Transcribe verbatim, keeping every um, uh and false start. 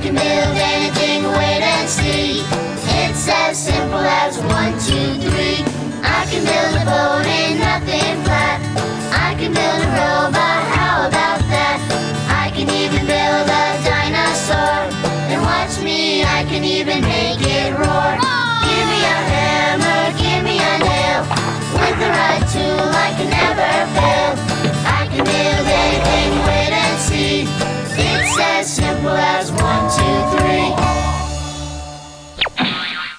can build anything, wait and see. It's as simple as one, two, three. I can build a boat in nothing flat. I can build a robot.